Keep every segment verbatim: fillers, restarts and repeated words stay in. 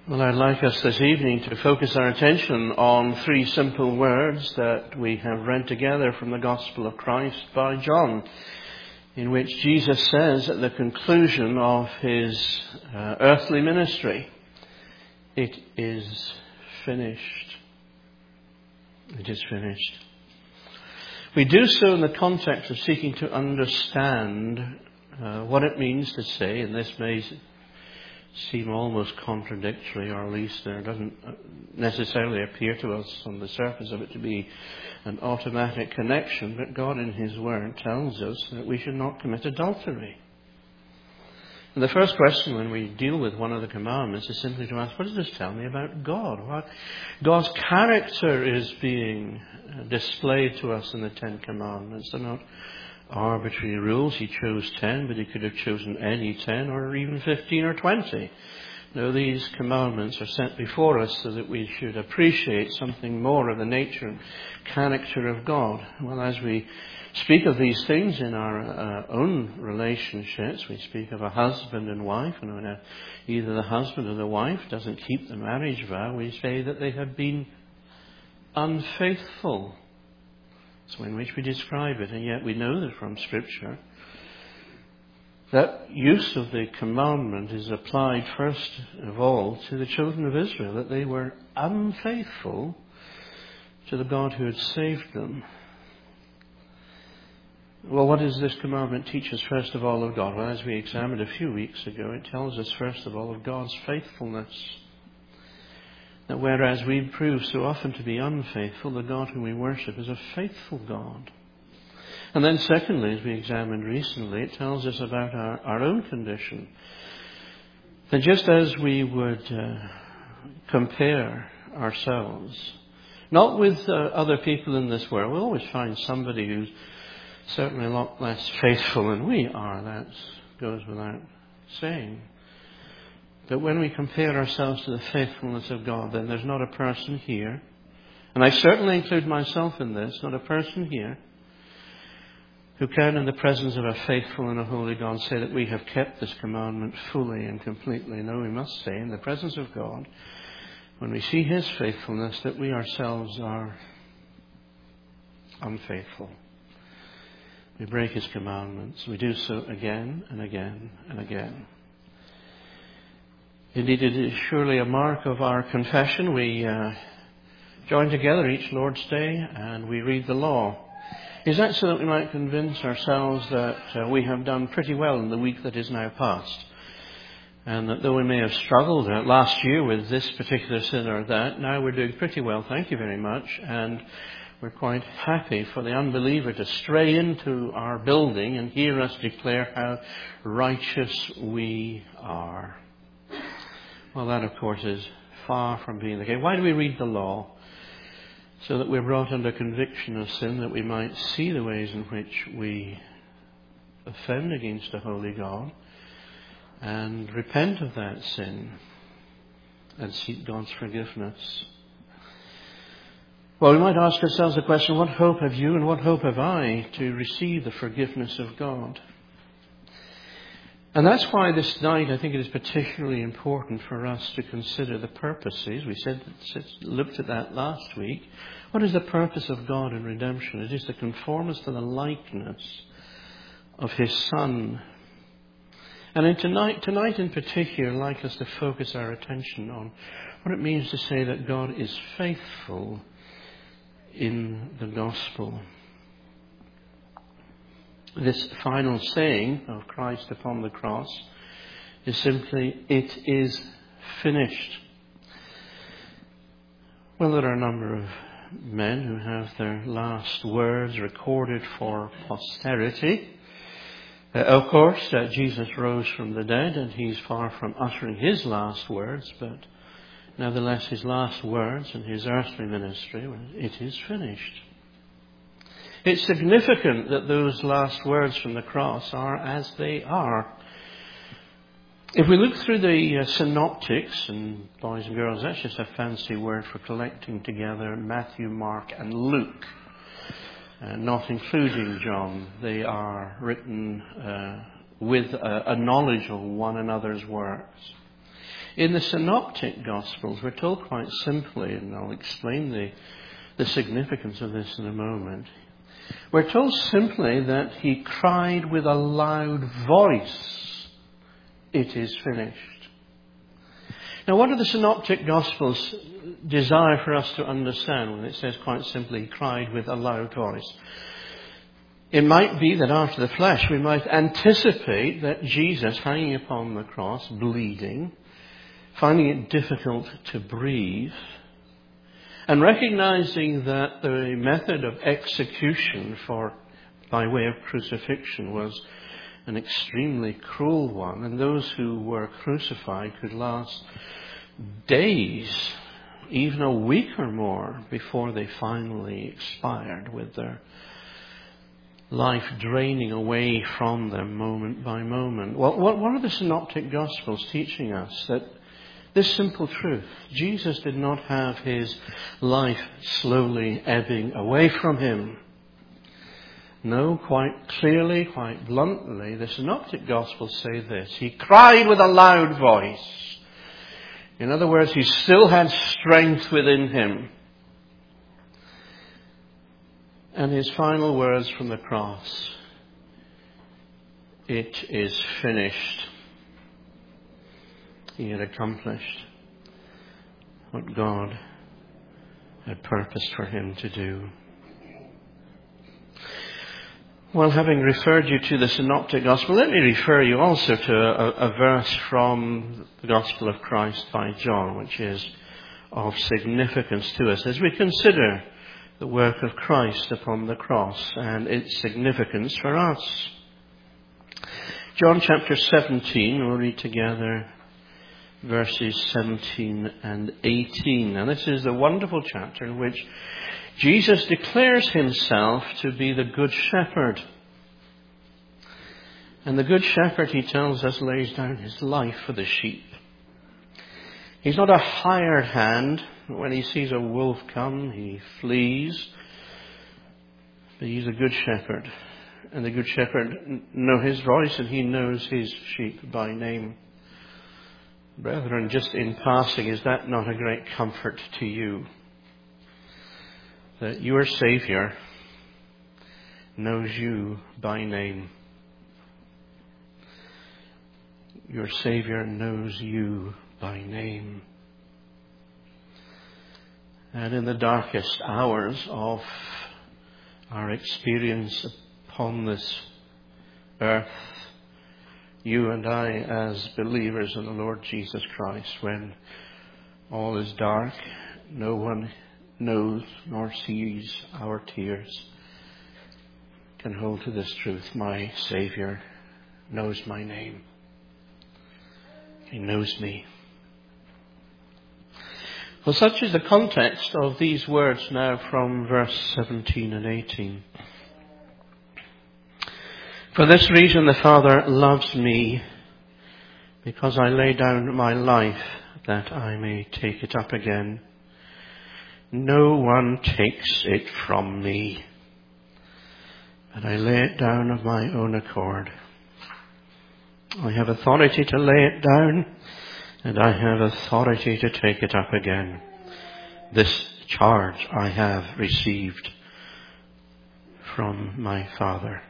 Well, I'd like us this evening to focus our attention on three simple words that we have read together from the Gospel of Christ by John, in which Jesus says at the conclusion of his uh, earthly ministry, "It is finished." It is finished. We do so in the context of seeking to understand uh, what it means to say, and this may seem almost contradictory, or at least there doesn't necessarily appear to us on the surface of it to be an automatic connection, but God in His Word tells us that we should not commit adultery. And the first question when we deal with one of the commandments is simply to ask, what does this tell me about God? What God's character is being displayed to us in the Ten Commandments. They're not arbitrary rules. He chose ten, but He could have chosen any ten or even fifteen or twenty. No, these commandments are set before us so that we should appreciate something more of the nature and character of God. Well, as we speak of these things in our uh, own relationships, we speak of a husband and wife, and when either the husband or the wife doesn't keep the marriage vow, we say that they have been unfaithful. That's the way in which we describe it, and yet we know that from Scripture that use of the commandment is applied first of all to the children of Israel, that they were unfaithful to the God who had saved them. Well, what does this commandment teach us first of all of God? Well, as we examined a few weeks ago, it tells us first of all of God's faithfulness. That whereas we prove so often to be unfaithful, the God whom we worship is a faithful God. And then secondly, as we examined recently, it tells us about our, our own condition. That just as we would uh, compare ourselves, not with uh, other people in this world, we'll always find somebody who's certainly a lot less faithful than we are. That goes without saying. But when we compare ourselves to the faithfulness of God, then there's not a person here, and I certainly include myself in this, not a person here who can, in the presence of a faithful and a holy God, say that we have kept this commandment fully and completely. No, we must say, in the presence of God, when we see His faithfulness, that we ourselves are unfaithful. We break His commandments. We do so again and again and again. Indeed, it is surely a mark of our confession. We uh, join together each Lord's Day and we read the law. Is that so that we might convince ourselves that uh, we have done pretty well in the week that is now past? And that though we may have struggled uh, last year with this particular sin or that, now we're doing pretty well, thank you very much. And we're quite happy for the unbeliever to stray into our building and hear us declare how righteous we are. Well, that, of course, is far from being the case. Why do we read the law? So that we're brought under conviction of sin, that we might see the ways in which we offend against a holy God and repent of that sin and seek God's forgiveness. Well, we might ask ourselves the question, what hope have you and what hope have I to receive the forgiveness of God? And that's why this night I think it is particularly important for us to consider the purposes. We said, looked at that last week. What is the purpose of God in redemption? It is to conform us to the likeness of His Son. And in tonight, tonight in particular, I'd like us to focus our attention on what it means to say that God is faithful in the gospel. This final saying of Christ upon the cross is simply, "It is finished." Well, there are a number of men who have their last words recorded for posterity. Uh, of course, uh, Jesus rose from the dead and He's far from uttering His last words, but nevertheless His last words in His earthly ministry were, "It is finished." It's significant that those last words from the cross are as they are. If we look through the uh, synoptics, and boys and girls, that's just a fancy word for collecting together Matthew, Mark and Luke, uh, not including John. They are written uh, with a, a knowledge of one another's works. In the Synoptic Gospels, we're told quite simply, and I'll explain the, the significance of this in a moment. We're told simply that he cried with a loud voice, "It is finished." Now, what do the Synoptic Gospels desire for us to understand when it says quite simply, he cried with a loud voice? It might be that after the flesh we might anticipate that Jesus, hanging upon the cross, bleeding, finding it difficult to breathe, and recognizing that the method of execution for by way of crucifixion was an extremely cruel one, and those who were crucified could last days, even a week or more, before they finally expired, with their life draining away from them moment by moment. Well, what, what are the Synoptic Gospels teaching us? That this simple truth: Jesus did not have his life slowly ebbing away from him. No, quite clearly, quite bluntly, the Synoptic Gospels say this: he cried with a loud voice. In other words, he still had strength within him. And his final words from the cross: "It is finished." He had accomplished what God had purposed for him to do. Well, having referred you to the Synoptic Gospel, let me refer you also to a, a verse from the Gospel of Christ by John, which is of significance to us as we consider the work of Christ upon the cross and its significance for us. John chapter seventeen, we'll read together verses seventeen and eighteen. And this is the wonderful chapter in which Jesus declares himself to be the Good Shepherd. And the Good Shepherd, he tells us, lays down his life for the sheep. He's not a hired hand. When he sees a wolf come, he flees. But he's a Good Shepherd. And the Good Shepherd knows his voice, and he knows his sheep by name. Brethren, just in passing, is that not a great comfort to you? That your Savior knows you by name. Your Savior knows you by name. And in the darkest hours of our experience upon this earth, you and I, as believers in the Lord Jesus Christ, when all is dark, no one knows nor sees our tears, can hold to this truth: my Savior knows my name. He knows me. Well, such is the context of these words now from verse seventeen and eighteen. "For this reason the Father loves me, because I lay down my life that I may take it up again. No one takes it from me, but I lay it down of my own accord. I have authority to lay it down, and I have authority to take it up again. This charge I have received from my Father."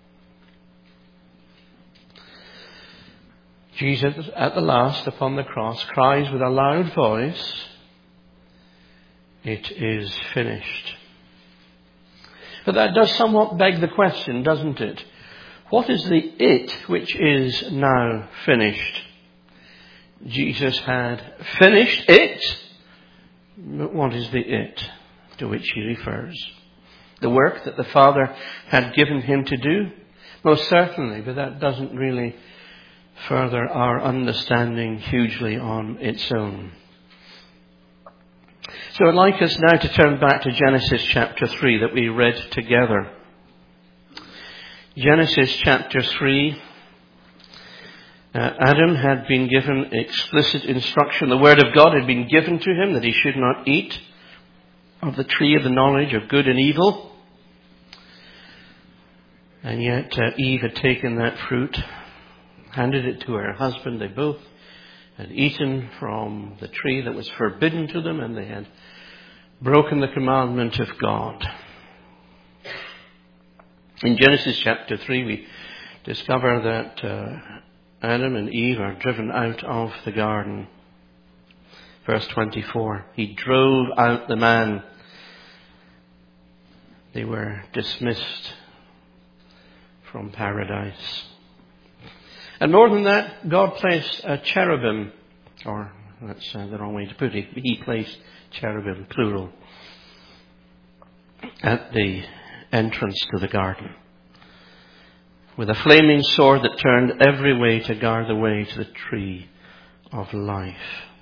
Jesus, at the last, upon the cross, cries with a loud voice, "It is finished." But that does somewhat beg the question, doesn't it? What is the it which is now finished? Jesus had finished it, but what is the it to which he refers? The work that the Father had given him to do? Most certainly, but that doesn't really further our understanding hugely on its own. So I'd like us now to turn back to Genesis chapter three that we read together. Genesis chapter three. Uh, Adam had been given explicit instruction. The word of God had been given to him that he should not eat of the tree of the knowledge of good and evil. And yet uh, Eve had taken that fruit, handed it to her husband. They both had eaten from the tree that was forbidden to them, and they had broken the commandment of God. In Genesis chapter three, we discover that uh, Adam and Eve are driven out of the garden. Verse twenty-four, he drove out the man. They were dismissed from paradise. And more than that, God placed a cherubim, or that's uh, the wrong way to put it, he placed cherubim, plural, at the entrance to the garden, with a flaming sword that turned every way to guard the way to the tree of life.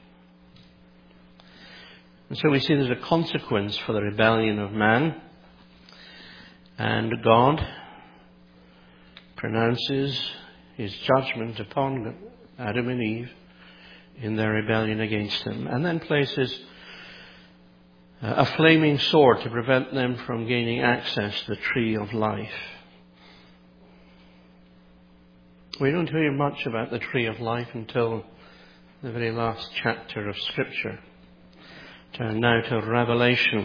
And so we see there's a consequence for the rebellion of man, and God pronounces his judgment upon Adam and Eve in their rebellion against him, and then places a flaming sword to prevent them from gaining access to the tree of life. We don't hear much about the tree of life until the very last chapter of Scripture. Turn now to Revelation.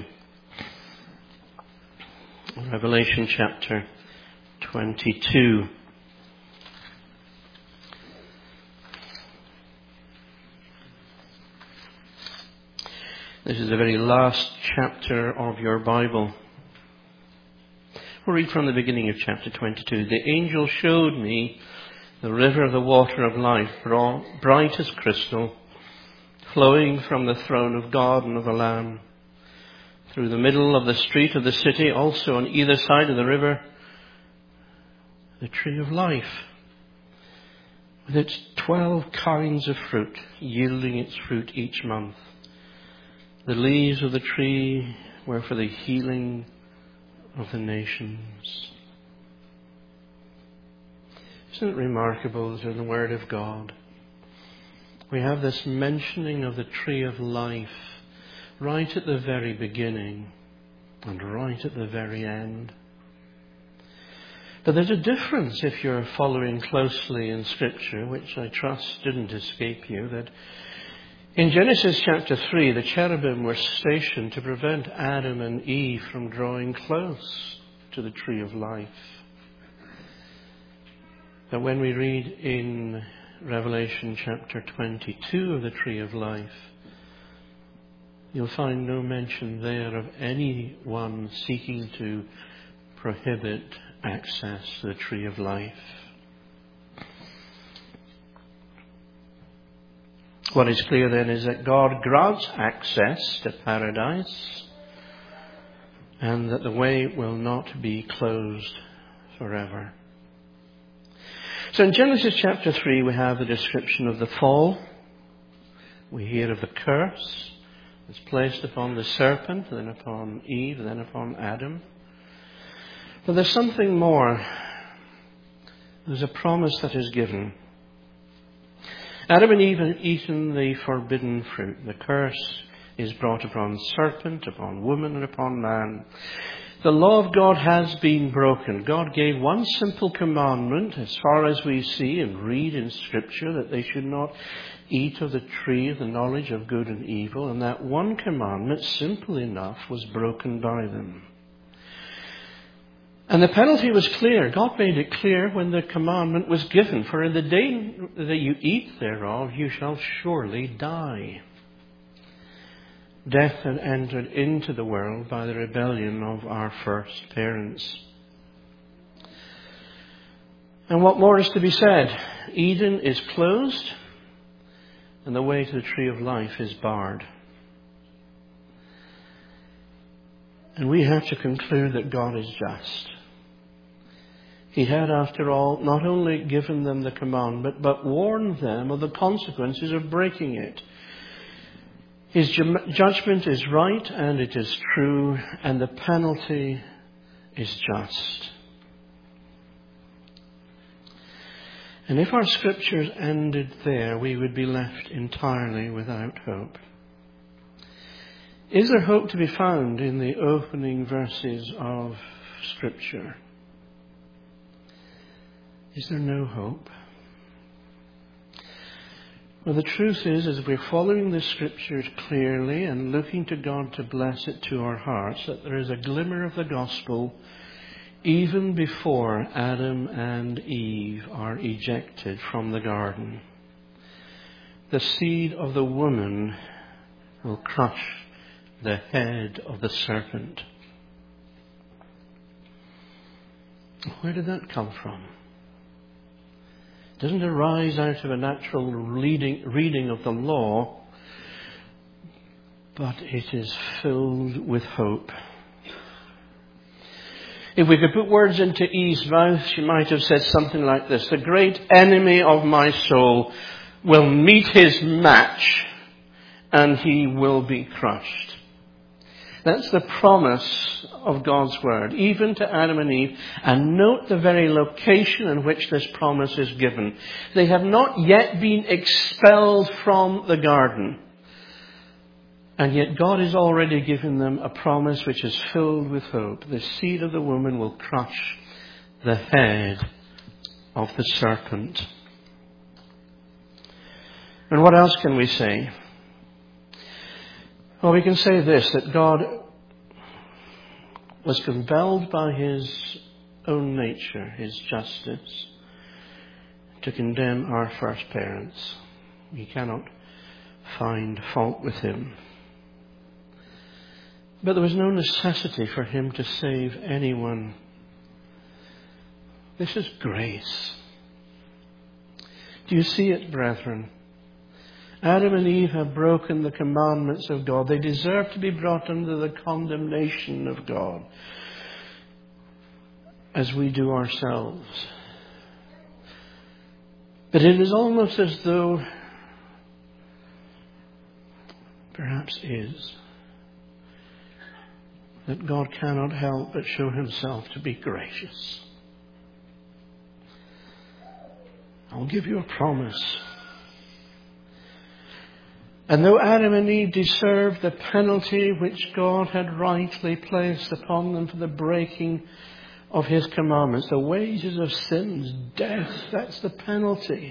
Revelation chapter twenty-two. This is the very last chapter of your Bible. We'll read from the beginning of chapter twenty-two. The angel showed me the river of the water of life, bright as crystal, flowing from the throne of God and of the Lamb. Through the middle of the street of the city, also on either side of the river, the tree of life, with its twelve kinds of fruit, yielding its fruit each month. The leaves of the tree were for the healing of the nations. Isn't it remarkable that in the Word of God we have this mentioning of the tree of life right at the very beginning and right at the very end? But there's a difference if you're following closely in Scripture, which I trust didn't escape you, that in Genesis chapter three, the cherubim were stationed to prevent Adam and Eve from drawing close to the tree of life. But when we read in Revelation chapter twenty-two of the tree of life, you'll find no mention there of anyone seeking to prohibit access to the tree of life. What is clear then is that God grants access to paradise, and that the way will not be closed forever. So in Genesis chapter three we have the description of the fall. We hear of the curse that's placed upon the serpent, then upon Eve, then upon Adam. But there's something more. There's a promise that is given. Adam and Eve had eaten the forbidden fruit. The curse is brought upon serpent, upon woman, and upon man. The law of God has been broken. God gave one simple commandment, as far as we see and read in Scripture, that they should not eat of the tree of the knowledge of good and evil. And that one commandment, simple enough, was broken by them. And the penalty was clear. God made it clear when the commandment was given. For in the day that you eat thereof, you shall surely die. Death had entered into the world by the rebellion of our first parents. And what more is to be said? Eden is closed, and the way to the tree of life is barred. And we have to conclude that God is just. He had, after all, not only given them the commandment, but warned them of the consequences of breaking it. His ju- judgment is right and it is true, and the penalty is just. And if our scriptures ended there, we would be left entirely without hope. Is there hope to be found in the opening verses of Scripture? Is there no hope? Well, the truth is, is if we're following the Scriptures clearly and looking to God to bless it to our hearts, that there is a glimmer of the gospel even before Adam and Eve are ejected from the garden. The seed of the woman will crush the head of the serpent. Where did that come from? It doesn't arise out of a natural reading, reading of the law, but it is filled with hope. If we could put words into Eve's mouth, she might have said something like this: the great enemy of my soul will meet his match and he will be crushed. That's the promise of God's word, even to Adam and Eve. And note the very location in which this promise is given. They have not yet been expelled from the garden. And yet God has already given them a promise which is filled with hope. The seed of the woman will crush the head of the serpent. And what else can we say? Well, we can say this, that God was compelled by his own nature, his justice, to condemn our first parents. We cannot find fault with him. But there was no necessity for him to save anyone. This is grace. Do you see it, brethren? Adam and Eve have broken the commandments of God. They deserve to be brought under the condemnation of God, as we do ourselves. But it is almost as though, perhaps is, that God cannot help but show himself to be gracious. I'll give you a promise. And though Adam and Eve deserved the penalty which God had rightly placed upon them for the breaking of his commandments, the wages of sin is death. That's the penalty.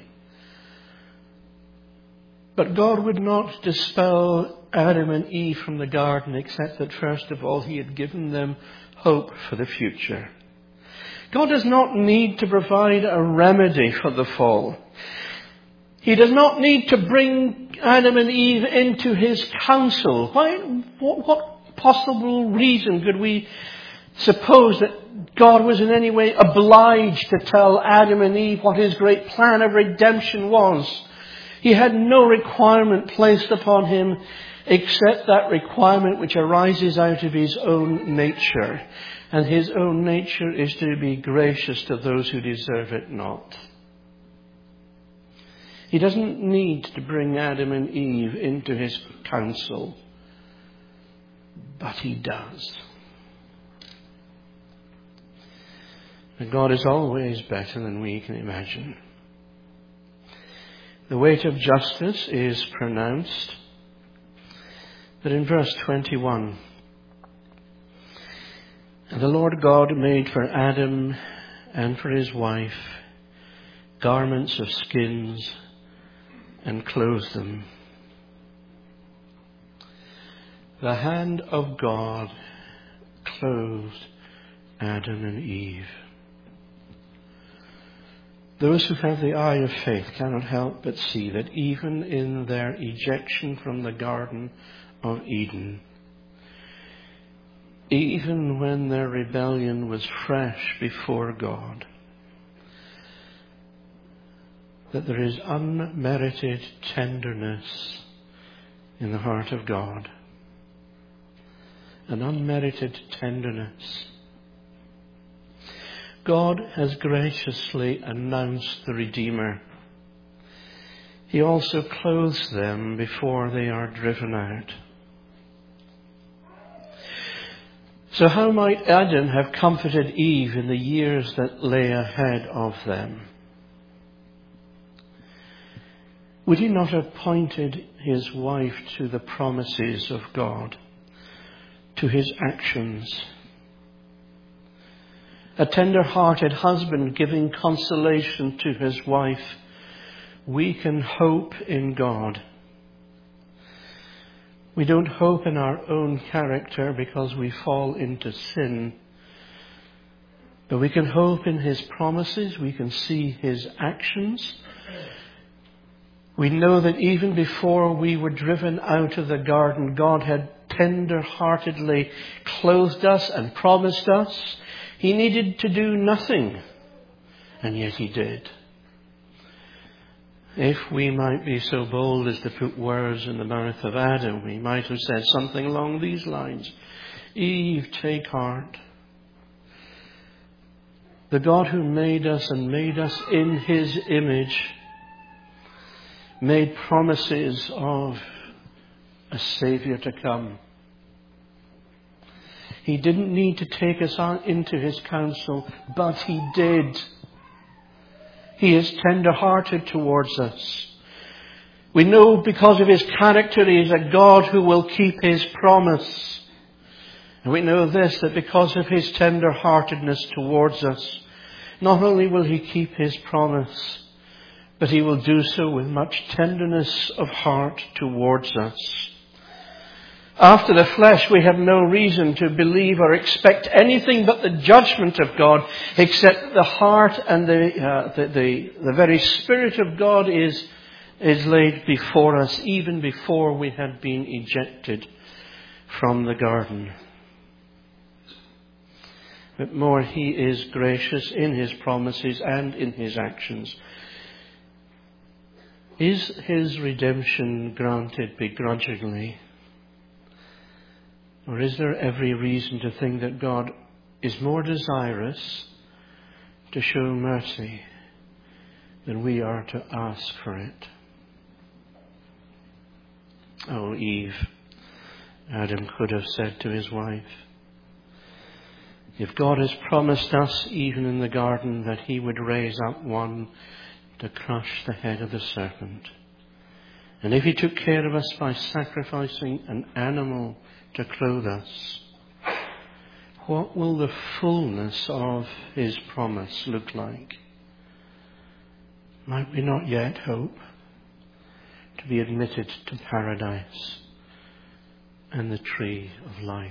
But God would not dispel Adam and Eve from the garden, except that first of all he had given them hope for the future. God does not need to provide a remedy for the fall. He does not need to bring Adam and Eve into his counsel. Why, what, what possible reason could we suppose that God was in any way obliged to tell Adam and Eve what his great plan of redemption was? He had no requirement placed upon him except that requirement which arises out of his own nature. And his own nature is to be gracious to those who deserve it not. He doesn't need to bring Adam and Eve into his counsel, but he does. And God is always better than we can imagine. The weight of justice is pronounced, but in verse twenty-one, and the Lord God made for Adam and for his wife garments of skins and clothed them. The hand of God clothed Adam and Eve. Those who have the eye of faith cannot help but see that even in their ejection from the Garden of Eden, even when their rebellion was fresh before God, that there is unmerited tenderness in the heart of God. An unmerited tenderness. God has graciously announced the Redeemer. He also clothes them before they are driven out. So how might Adam have comforted Eve in the years that lay ahead of them? Would he not have pointed his wife to the promises of God, to his actions? A tender-hearted husband giving consolation to his wife we can hope in God. We don't hope in our own character because we fall into sin. But we can hope in His promises. We can see His actions. We know that even before we were driven out of the garden, God had tender-heartedly clothed us and promised us. He needed to do nothing, and yet He did. If we might be so bold as to put words in the mouth of Adam, we might have said something along these lines. Eve, take heart. The God who made us and made us in His image made promises of a Saviour to come. He didn't need to take us on into His counsel, but He did. He is tender-hearted towards us. We know because of His character, He is a God who will keep His promise. And we know this, that because of His tender-heartedness towards us, not only will He keep His promise, but He will do so with much tenderness of heart towards us. After the flesh, we have no reason to believe or expect anything but the judgment of God, except the heart and the, uh, the, the, the very Spirit of God is, is laid before us, even before we had been ejected from the garden. But more, He is gracious in His promises and in His actions. Is His redemption granted begrudgingly? Or is there every reason to think that God is more desirous to show mercy than we are to ask for it? Oh, Eve, Adam could have said to his wife, if God has promised us, even in the garden, that He would raise up one to crush the head of the serpent, and if He took care of us by sacrificing an animal to clothe us, what will the fullness of His promise look like? Might we not yet hope to be admitted to paradise and the tree of life?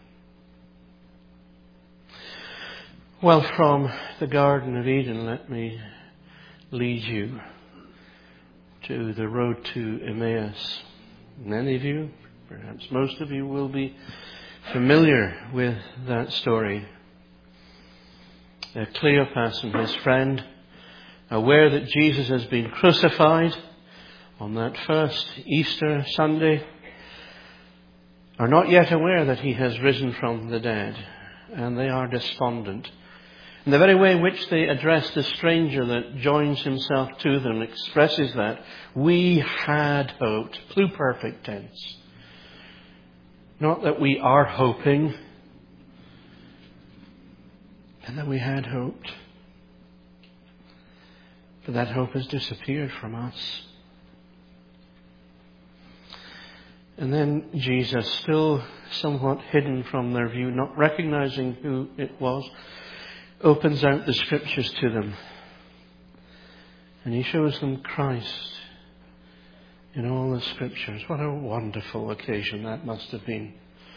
Well, from the Garden of Eden, let me lead you to the road to Emmaus. Many of you, perhaps most of you, will be familiar with that story. Uh, Cleopas and his friend, aware that Jesus has been crucified on that first Easter Sunday, are not yet aware that He has risen from the dead, and they are despondent. And the very way in which they address the stranger that joins himself to them expresses that. We had hoped, pluperfect tense. Not that we are hoping, but that we had hoped. But that hope has disappeared from us. And then Jesus, still somewhat hidden from their view, not recognizing who it was, opens out the Scriptures to them. And He shows them Christ in all the Scriptures. What a wonderful occasion that must have been.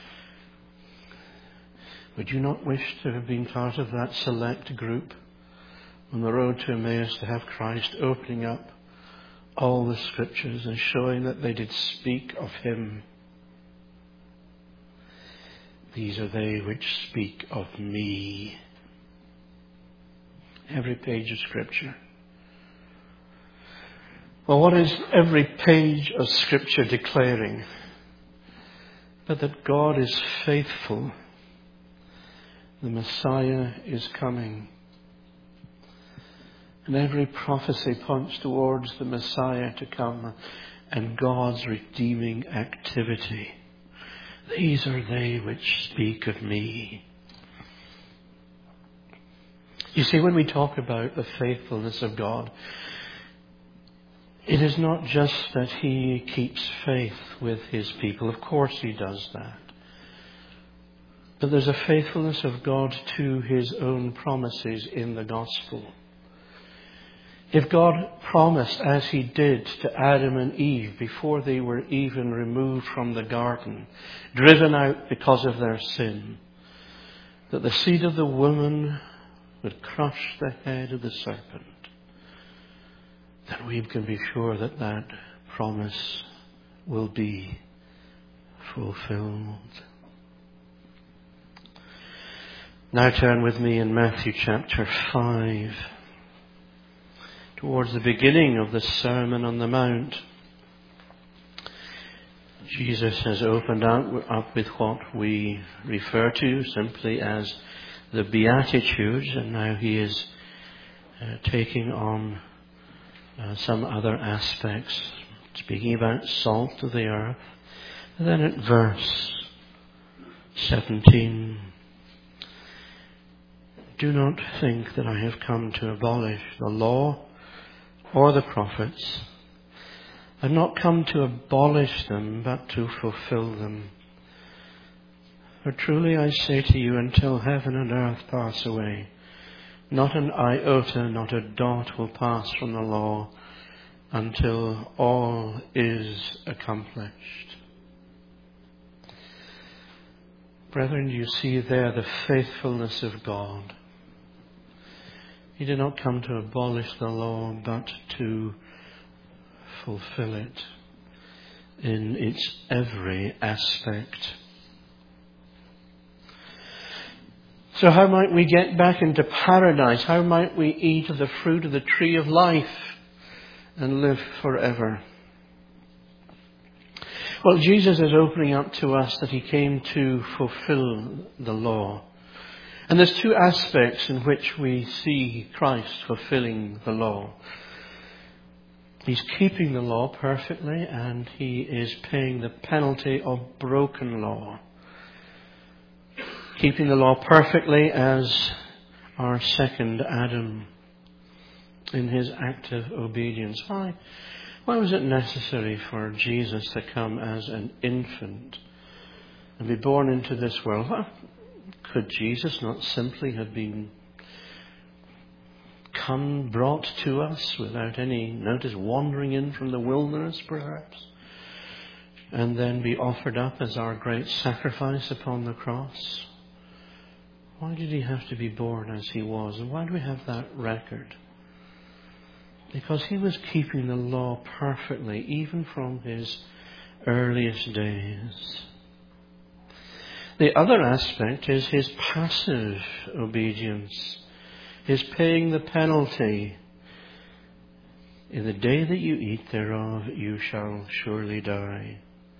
Would you not wish to have been part of that select group on the road to Emmaus, to have Christ opening up all the Scriptures and showing that they did speak of Him? These are they which speak of me. Every page of Scripture. Well, what is every page of Scripture declaring? But that God is faithful. The Messiah is coming. And every prophecy points towards the Messiah to come and God's redeeming activity. These are they which speak of me. You see, when we talk about the faithfulness of God, it is not just that He keeps faith with His people. Of course He does that. But there's a faithfulness of God to His own promises in the gospel. If God promised, as he did to Adam and Eve before they were even removed from the garden, driven out because of their sin, that the seed of the woman would crush the head of the serpent, then we can be sure that that promise will be fulfilled. Now turn with me in Matthew chapter five, towards the beginning of the Sermon on the Mount. Jesus has opened up, up with what we refer to simply as the Beatitudes, and now he is uh, taking on uh, some other aspects, speaking about salt of the earth. And then at verse seventeen, do not think that I have come to abolish the law or the prophets. I've not come to abolish them, but to fulfill them. For truly I say to you, until heaven and earth pass away, not an iota, not a dot will pass from the law until all is accomplished. Brethren, you see there the faithfulness of God. He did not come to abolish the law, but to fulfill it in its every aspect. So how might we get back into paradise? How might we eat of the fruit of the tree of life and live forever? Well, Jesus is opening up to us that he came to fulfill the law. And there's two aspects in which we see Christ fulfilling the law. He's keeping the law perfectly, and he is paying the penalty of broken law. Keeping the law perfectly as our second Adam in his active obedience. Why? Why was it necessary for Jesus to come as an infant and be born into this world? Well, could Jesus not simply have been come, brought to us without any notice, wandering in from the wilderness perhaps, and then be offered up as our great sacrifice upon the cross? Why did he have to be born as he was? And why do we have that record? Because he was keeping the law perfectly, even from his earliest days. The other aspect is his passive obedience, his paying the penalty. In the day that you eat thereof, you shall surely die.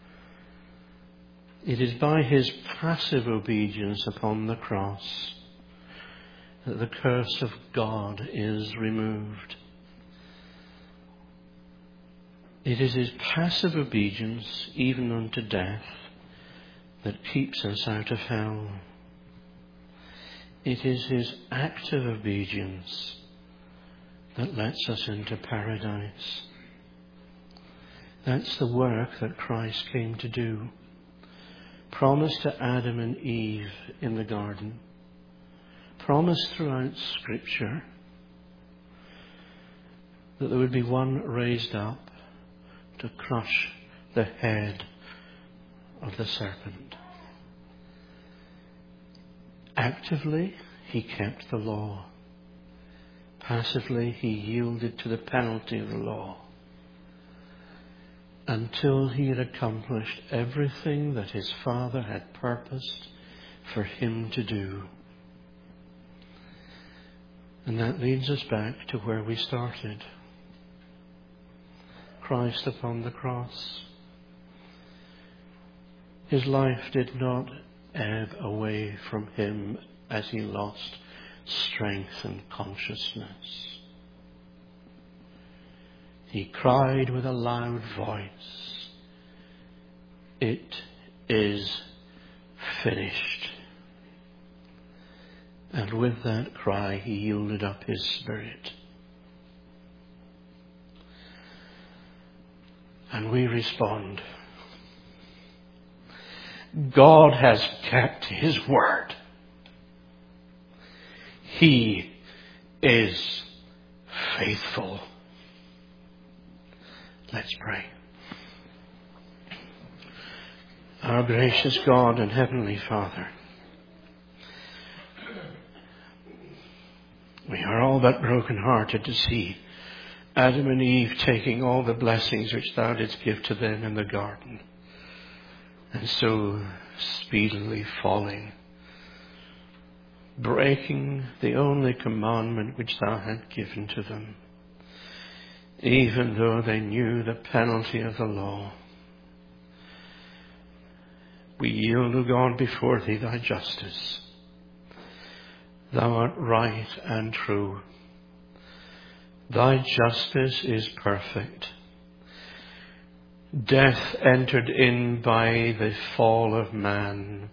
It is by his passive obedience upon the cross that the curse of God is removed. It is his passive obedience, even unto death, that keeps us out of hell. It is his active obedience that lets us into paradise. That's the work that Christ came to do. Promised to Adam and Eve in the garden. Promised throughout Scripture that there would be one raised up to crush the head of the serpent. Actively, he kept the law. Passively, he yielded to the penalty of the law until he had accomplished everything that his Father had purposed for him to do. And that leads us back to where we started. Christ upon the cross. His life did not ebb away from him as he lost strength and consciousness. He cried with a loud voice, "It is finished." And with that cry, he yielded up his spirit. And we respond, God has kept his word. He is faithful. Let's pray. Our gracious God and Heavenly Father, we are all but broken-hearted to see Adam and Eve taking all the blessings which Thou didst give to them in the garden, and so speedily falling, breaking the only commandment which Thou had given to them, even though they knew the penalty of the law. We yield, O God, before Thee Thy justice. Thou art right and true. Thy justice is perfect. Death entered in by the fall of man.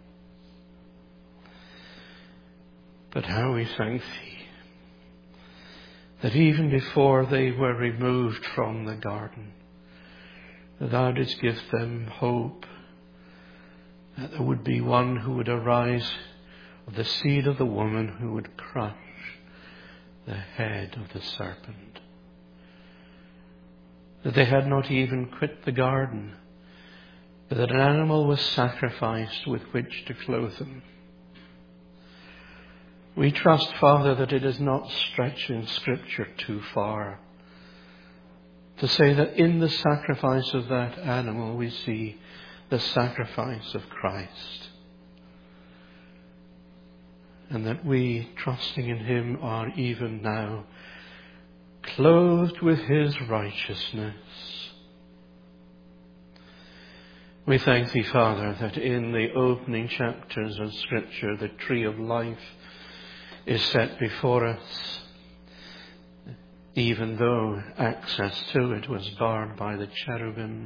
But how we thank Thee that even before they were removed from the garden, Thou didst give them hope that there would be one who would arise of the seed of the woman who would crush the head of the serpent. That they had not even quit the garden, but that an animal was sacrificed with which to clothe them. We trust, Father, that it does not stretch in Scripture too far to say that in the sacrifice of that animal we see the sacrifice of Christ, and that we, trusting in Him, are even now clothed with His righteousness. We thank Thee, Father, that in the opening chapters of Scripture the tree of life is set before us, even though access to it was barred by the cherubim.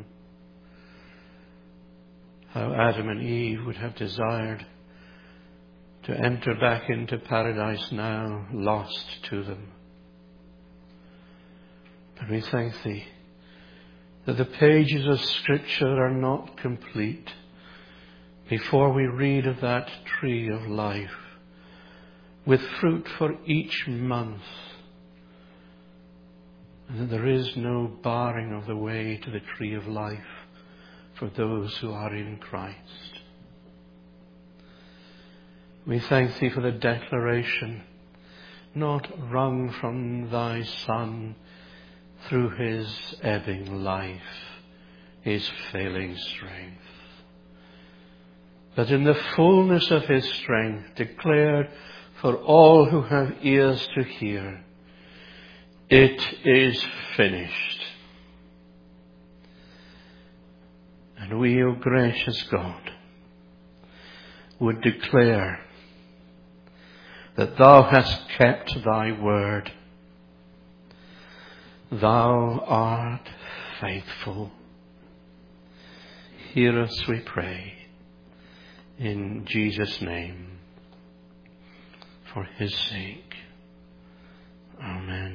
How Adam and Eve would have desired to enter back into paradise now, lost to them. But we thank Thee that the pages of Scripture are not complete before we read of that tree of life, with fruit for each month, and that there is no barring of the way to the tree of life for those who are in Christ. We thank Thee for the declaration, not wrung from Thy Son through His ebbing life, His failing strength, but in the fullness of His strength declared for all who have ears to hear, it is finished. And we, O gracious God, would declare that Thou hast kept Thy word. Thou art faithful. Hear us, we pray, in Jesus' name, for His sake. Amen.